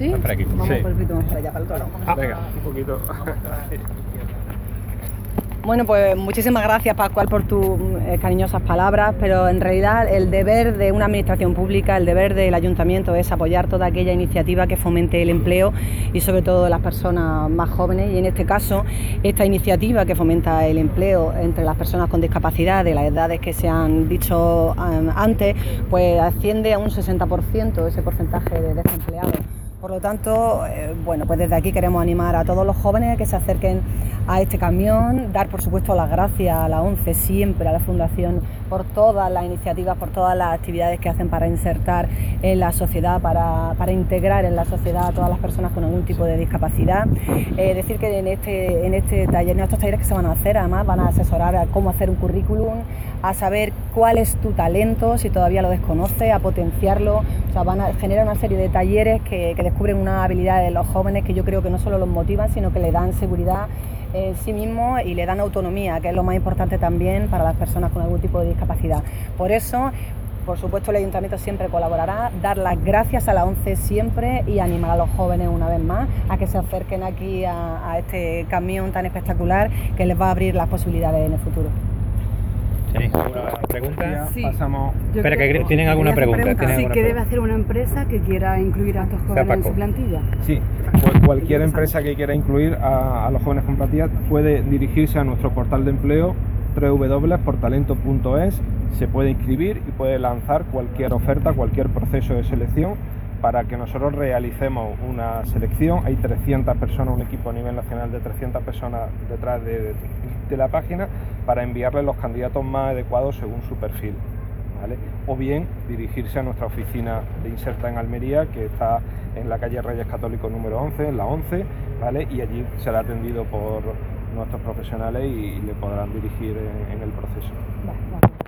¿Sí? Por aquí. Vamos Sí. un poquito más para allá, para el otro lado. Venga, un poquito. Bueno, pues muchísimas gracias, Pascual, por tus cariñosas palabras, pero en realidad el deber de una administración pública, el deber del ayuntamiento es apoyar toda aquella iniciativa que fomente el empleo y sobre todo las personas más jóvenes, y en este caso esta iniciativa que fomenta el empleo entre las personas con discapacidad de las edades que se han dicho antes, pues asciende a un 60% ese porcentaje de desempleados. Por lo tanto, bueno, pues desde aquí queremos animar a todos los jóvenes a que se acerquen a este camión, dar por supuesto las gracias a la ONCE, siempre a la Fundación, por todas las iniciativas, por todas las actividades que hacen para insertar en la sociedad, para integrar en la sociedad a todas las personas con algún tipo de discapacidad. Decir que en este taller, en estos talleres que se van a hacer, además van a asesorar a cómo hacer un currículum, a saber cuál es tu talento, si todavía lo desconoces, a potenciarlo. O sea, van a generar una serie de talleres que descubren una habilidad de los jóvenes que yo creo que no solo los motivan, sino que le dan seguridad en sí mismos y le dan autonomía, que es lo más importante también para las personas con algún tipo de discapacidad. Por eso, por supuesto, el Ayuntamiento siempre colaborará, dar las gracias a la ONCE siempre y animar a los jóvenes una vez más a que se acerquen aquí a este camión tan espectacular que les va a abrir las posibilidades en el futuro. ¿Tenéis alguna pregunta? Sí. Pasamos. Yo Espera, creo- que tienen alguna pregunta. ¿Tienen Sí, alguna ¿qué debe pregunta? hacer una empresa que quiera incluir a estos jóvenes en Paco. su plantilla? Sí, pues cualquier empresa que quiera incluir a los jóvenes con plantilla puede dirigirse a nuestro portal de empleo www.portalento.es, se puede inscribir y puede lanzar cualquier oferta, cualquier proceso de selección para que nosotros realicemos una selección. Hay 300 personas, un equipo a nivel nacional de 300 personas detrás de la página para enviarle los candidatos más adecuados según su perfil, ¿vale? O bien dirigirse a nuestra oficina de Inserta en Almería, que está en la calle Reyes Católicos número 11, en la 11, ¿vale? Y allí será atendido por nuestros profesionales y le podrán dirigir en el proceso. Vale.